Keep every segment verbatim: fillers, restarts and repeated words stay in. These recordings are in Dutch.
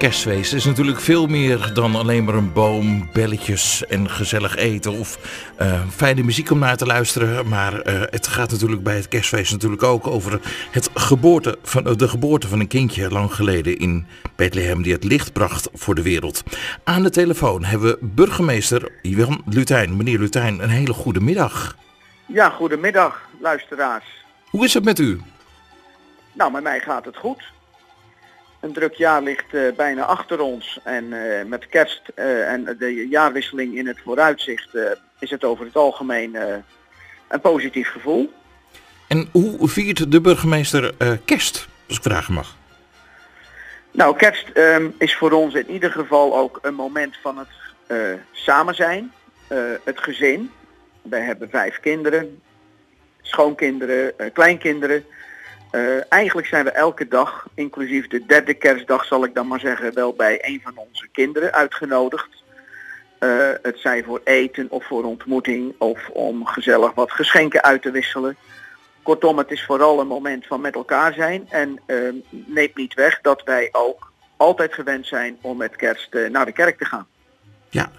Kerstfeest is natuurlijk veel meer dan alleen maar een boom, belletjes en gezellig eten of uh, fijne muziek om naar te luisteren. Maar uh, het gaat natuurlijk bij het kerstfeest natuurlijk ook over het geboorte van, uh, de geboorte van een kindje lang geleden in Bethlehem die het licht bracht voor de wereld. Aan de telefoon hebben we burgemeester Jan Lutijn. Meneer Lutijn, een hele goede middag. Ja, goedemiddag luisteraars. Hoe is het met u? Nou, met mij gaat het goed. Een druk jaar ligt uh, bijna achter ons en uh, met kerst uh, en de jaarwisseling in het vooruitzicht uh, is het over het algemeen uh, een positief gevoel. En hoe viert de burgemeester uh, kerst, als ik vragen mag? Nou, kerst um, is voor ons in ieder geval ook een moment van het uh, samen zijn, uh, het gezin. Wij hebben vijf kinderen, schoonkinderen, uh, kleinkinderen. Uh, eigenlijk zijn we elke dag, inclusief de derde kerstdag zal ik dan maar zeggen, wel bij een van onze kinderen uitgenodigd. Uh, het zij voor eten of voor ontmoeting of om gezellig wat geschenken uit te wisselen. Kortom, het is vooral een moment van met elkaar zijn en uh, neemt niet weg dat wij ook altijd gewend zijn om met kerst uh, naar de kerk te gaan. Ja,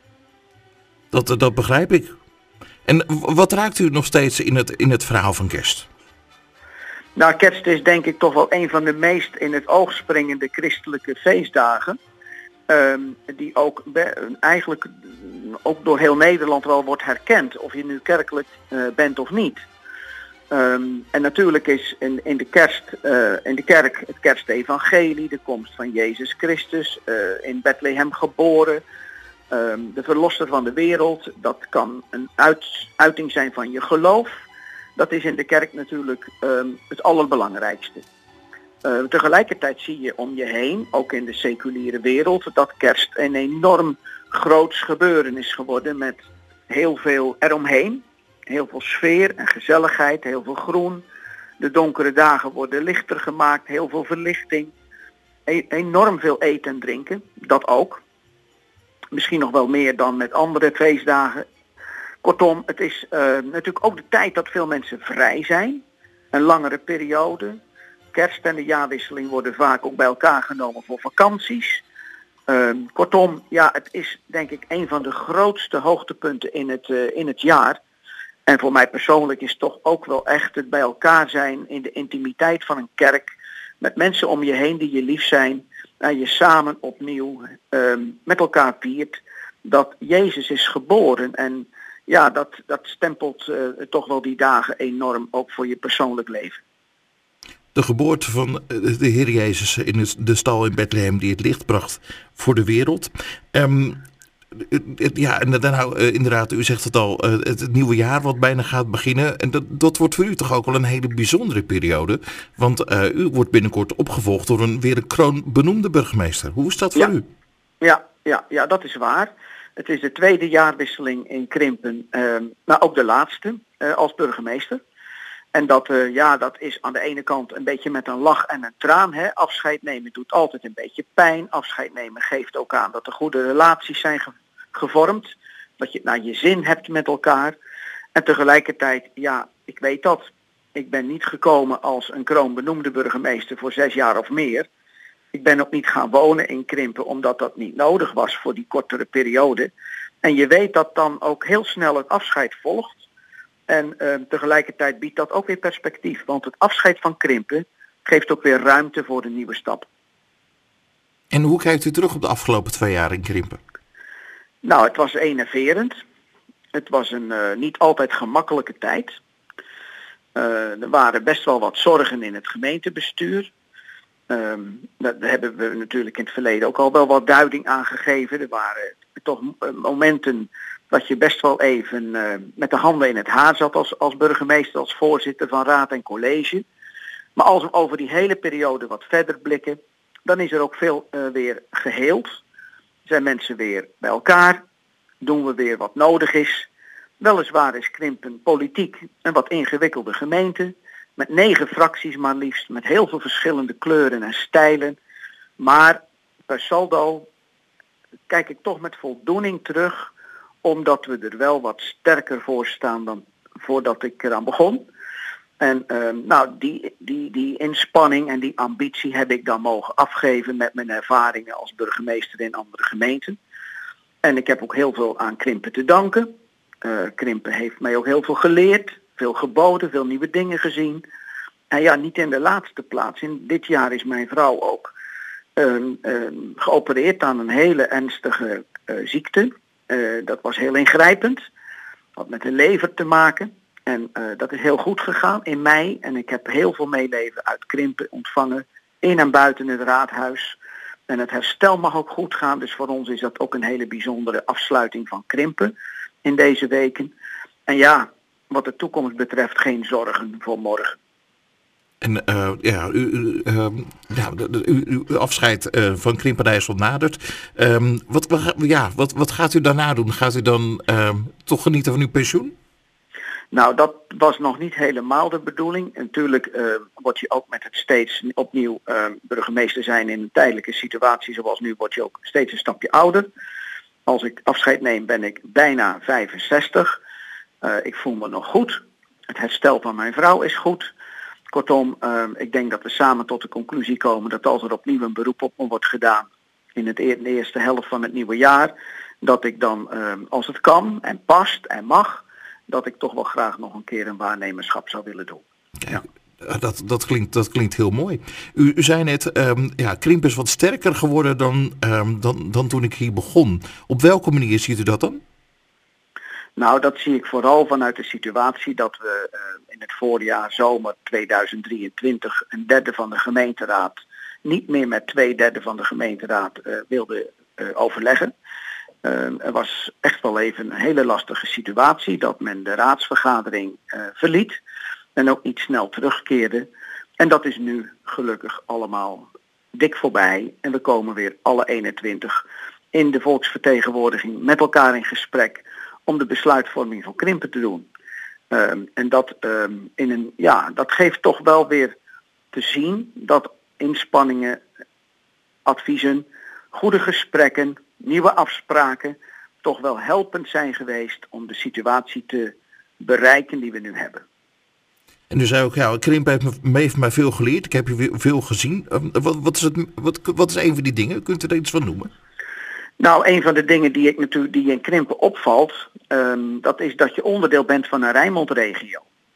dat, dat begrijp ik. En wat raakt u nog steeds in het, in het verhaal van kerst? Nou, kerst is denk ik toch wel een van de meest in het oog springende christelijke feestdagen. Um, die ook be- eigenlijk ook door heel Nederland wel wordt herkend. Of je nu kerkelijk uh, bent of niet. Um, en natuurlijk is in, in, de kerst, uh, in de kerk het kerstevangelie, de komst van Jezus Christus, uh, in Bethlehem geboren. Um, de verlosser van de wereld, dat kan een uit, uiting zijn van je geloof. Dat is in de kerk natuurlijk um, het allerbelangrijkste. Uh, tegelijkertijd zie je om je heen, ook in de seculiere wereld, dat kerst een enorm groots gebeuren is geworden met heel veel eromheen. Heel veel sfeer en gezelligheid, heel veel groen. De donkere dagen worden lichter gemaakt, heel veel verlichting. E- enorm veel eten en drinken, dat ook. Misschien nog wel meer dan met andere feestdagen. Kortom, het is uh, natuurlijk ook de tijd dat veel mensen vrij zijn. Een langere periode. Kerst en de jaarwisseling worden vaak ook bij elkaar genomen voor vakanties. Uh, kortom, ja, het is denk ik een van de grootste hoogtepunten in het, uh, in het jaar. En voor mij persoonlijk is toch ook wel echt het bij elkaar zijn in de intimiteit van een kerk. Met mensen om je heen die je lief zijn. En je samen opnieuw uh, met elkaar viert dat Jezus is geboren. En ja, dat, dat stempelt uh, toch wel die dagen enorm ook voor je persoonlijk leven. De geboorte van de Heer Jezus in de stal in Bethlehem die het licht bracht voor de wereld. Um, ja, en dan nou, uh, inderdaad, u zegt het al, uh, het nieuwe jaar wat bijna gaat beginnen. En dat, dat wordt voor u toch ook wel een hele bijzondere periode. Want uh, u wordt binnenkort opgevolgd door een weer een kroonbenoemde burgemeester. Hoe is dat voor ja. u? Ja, ja, ja, dat is waar. Het is de tweede jaarwisseling in Krimpen, uh, maar ook de laatste uh, als burgemeester. En dat, uh, ja, dat is aan de ene kant een beetje met een lach en een traan. Hè. Afscheid nemen doet altijd een beetje pijn. Afscheid nemen geeft ook aan dat er goede relaties zijn ge- gevormd. Dat je het naar je zin hebt met elkaar. En tegelijkertijd, ja, ik weet dat. Ik ben niet gekomen als een kroonbenoemde burgemeester voor zes jaar of meer. Ik ben ook niet gaan wonen in Krimpen omdat dat niet nodig was voor die kortere periode. En je weet dat dan ook heel snel het afscheid volgt. En uh, tegelijkertijd biedt dat ook weer perspectief. Want het afscheid van Krimpen geeft ook weer ruimte voor de nieuwe stap. En hoe kijkt u terug op de afgelopen twee jaar in Krimpen? Nou, het was enerverend. Het was een uh, niet altijd gemakkelijke tijd. Uh, er waren best wel wat zorgen in het gemeentebestuur. Um, daar hebben we natuurlijk in het verleden ook al wel wat duiding aan gegeven. Er waren toch momenten dat je best wel even uh, met de handen in het haar zat als, als burgemeester, als voorzitter van raad en college. Maar als we over die hele periode wat verder blikken, dan is er ook veel uh, weer geheeld. Zijn mensen weer bij elkaar, doen we weer wat nodig is. Weliswaar is Krimpen politiek een wat ingewikkelde gemeente. Met negen fracties maar liefst, met heel veel verschillende kleuren en stijlen. Maar per saldo kijk ik toch met voldoening terug, omdat we er wel wat sterker voor staan dan voordat ik eraan begon. En uh, nou, die, die, die inspanning en die ambitie heb ik dan mogen afgeven met mijn ervaringen als burgemeester in andere gemeenten. En ik heb ook heel veel aan Krimpen te danken. Uh, Krimpen heeft mij ook heel veel geleerd, veel geboden, veel nieuwe dingen gezien. En ja, niet in de laatste plaats. In dit jaar is mijn vrouw ook uh, uh, geopereerd aan een hele ernstige uh, ziekte. Uh, dat was heel ingrijpend. Had met de lever te maken. En uh, dat is heel goed gegaan in mei. En ik heb heel veel meeleven uit Krimpen ontvangen. In en buiten het raadhuis. En het herstel mag ook goed gaan. Dus voor ons is dat ook een hele bijzondere afsluiting van Krimpen in deze weken. En ja, wat de toekomst betreft geen zorgen voor morgen. En uh, ja, u, u, uh, ja, uw afscheid uh, van Krimpen-IJssel nadert. Um, wat, wat, ja, wat, wat gaat u daarna doen? Gaat u dan uh, toch genieten van uw pensioen? Nou, dat was nog niet helemaal de bedoeling. En natuurlijk uh, word je ook met het steeds opnieuw uh, burgemeester zijn in een tijdelijke situatie zoals nu, word je ook steeds een stapje ouder. Als ik afscheid neem ben ik bijna vijfenzestig. Uh, ik voel me nog goed. Het herstel van mijn vrouw is goed. Kortom, uh, ik denk dat we samen tot de conclusie komen dat als er opnieuw een beroep op me wordt gedaan in het e- de eerste helft van het nieuwe jaar, dat ik dan, uh, als het kan en past en mag, dat ik toch wel graag nog een keer een waarnemerschap zou willen doen. Ja. Dat, dat, klinkt, dat klinkt heel mooi. U, u zei net, um, ja, Krimpen is wat sterker geworden dan, um, dan, dan toen ik hier begon. Op welke manier ziet u dat dan? Nou, dat zie ik vooral vanuit de situatie dat we uh, in het voorjaar, zomer tweeduizend drieëntwintig, een derde van de gemeenteraad niet meer met twee derde van de gemeenteraad uh, wilden uh, overleggen. Uh, er was echt wel even een hele lastige situatie dat men de raadsvergadering uh, verliet en ook niet snel terugkeerde. En dat is nu gelukkig allemaal dik voorbij en we komen weer alle eenentwintig in de volksvertegenwoordiging met elkaar in gesprek om de besluitvorming van Krimpen te doen. Um, en dat, um, in een, ja, dat geeft toch wel weer te zien dat inspanningen, adviezen, goede gesprekken, nieuwe afspraken toch wel helpend zijn geweest om de situatie te bereiken die we nu hebben. En u zei ook, ja, Krimpen heeft me, heeft mij veel geleerd. Ik heb je veel gezien. Um, wat, wat, is het, wat, wat is een van die dingen? Kunt u er iets van noemen? Nou, een van de dingen die ik natuurlijk die in Krimpen opvalt, um, dat is dat je onderdeel bent van een Rijnmond-regio.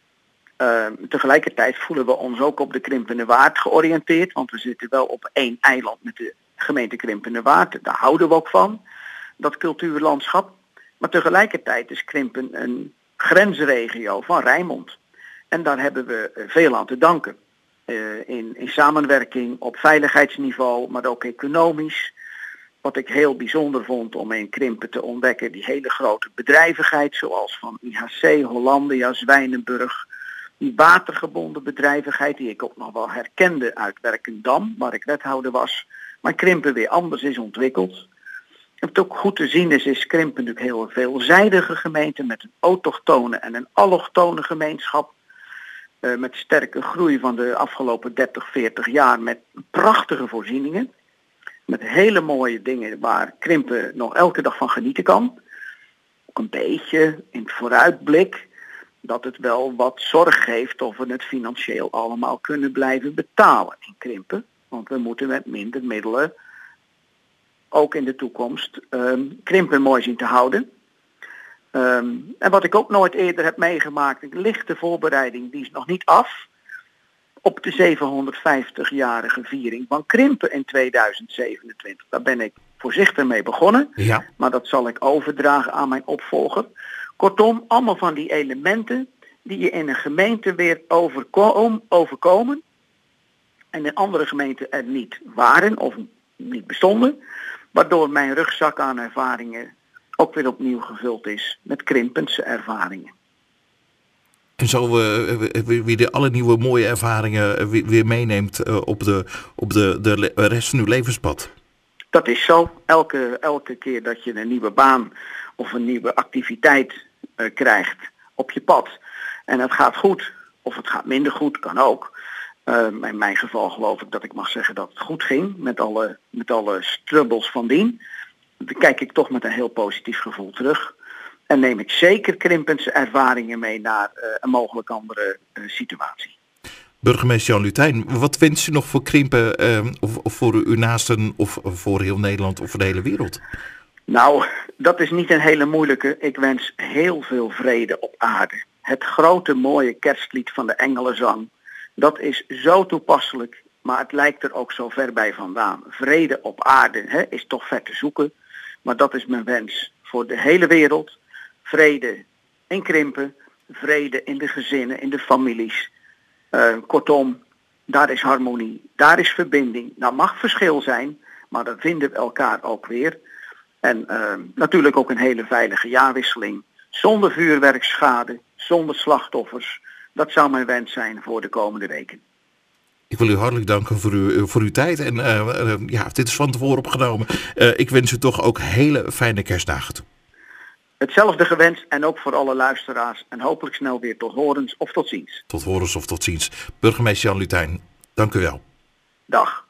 Uh, tegelijkertijd voelen we ons ook op de Krimpenerwaard georiënteerd, want we zitten wel op één eiland met de gemeente Krimpenerwaard. Daar houden we ook van, dat cultuurlandschap. Maar tegelijkertijd is Krimpen een grensregio van Rijnmond. En daar hebben we veel aan te danken. Uh, in, in samenwerking op veiligheidsniveau, maar ook economisch. Wat ik heel bijzonder vond om in Krimpen te ontdekken, die hele grote bedrijvigheid, zoals van I H C, Hollandia, Zwijnenburg. Die watergebonden bedrijvigheid, die ik ook nog wel herkende uit Werkendam, waar ik wethouder was. Maar Krimpen weer anders is ontwikkeld. En wat ook goed te zien is, is Krimpen natuurlijk heel veelzijdige gemeente met een autochtone en een allochtone gemeenschap. Uh, met sterke groei van de afgelopen dertig, veertig jaar met prachtige voorzieningen. Met hele mooie dingen waar Krimpen nog elke dag van genieten kan. Ook een beetje in het vooruitblik dat het wel wat zorg geeft of we het financieel allemaal kunnen blijven betalen in Krimpen. Want we moeten met minder middelen ook in de toekomst um, Krimpen mooi zien te houden. Um, en wat ik ook nooit eerder heb meegemaakt, een lichte voorbereiding, die is nog niet af, op de zevenhonderdvijftigjarige viering van Krimpen in tweeduizend zevenentwintig. Daar ben ik voorzichtig mee begonnen, ja. Maar dat zal ik overdragen aan mijn opvolger. Kortom, allemaal van die elementen die je in een gemeente weer overkom, overkomen en in andere gemeenten er niet waren of niet bestonden, waardoor mijn rugzak aan ervaringen ook weer opnieuw gevuld is met Krimpense ervaringen. En zo uh, weer de alle nieuwe mooie ervaringen weer, weer meeneemt uh, op, de, op de, de rest van uw levenspad. Dat is zo. Elke, elke keer dat je een nieuwe baan of een nieuwe activiteit uh, krijgt op je pad. En het gaat goed of het gaat minder goed, kan ook. Uh, in mijn geval geloof ik dat ik mag zeggen dat het goed ging met alle, met alle strubbels van dien. Dan kijk ik toch met een heel positief gevoel terug. En neem ik zeker Krimpense ervaringen mee naar uh, een mogelijk andere uh, situatie. Burgemeester Jan Lutijn, wat wenst u nog voor Krimpen, uh, of, of voor uw naasten, of voor heel Nederland of voor de hele wereld? Nou, dat is niet een hele moeilijke. Ik wens heel veel vrede op aarde. Het grote mooie kerstlied van de Engelenzang, dat is zo toepasselijk, maar het lijkt er ook zo ver bij vandaan. Vrede op aarde hè, is toch ver te zoeken, maar dat is mijn wens voor de hele wereld. Vrede in Krimpen, vrede in de gezinnen, in de families. Uh, kortom, daar is harmonie, daar is verbinding. Nou mag verschil zijn, maar dan vinden we elkaar ook weer. En uh, natuurlijk ook een hele veilige jaarwisseling. Zonder vuurwerkschade, zonder slachtoffers. Dat zou mijn wens zijn voor de komende weken. Ik wil u hartelijk danken voor uw, voor uw tijd. En uh, uh, ja, dit is van tevoren opgenomen. Uh, ik wens u toch ook hele fijne kerstdagen toe. Hetzelfde gewenst en ook voor alle luisteraars. En hopelijk snel weer tot horens of tot ziens. Tot horens of tot ziens. Burgemeester Jan Lutijn, dank u wel. Dag.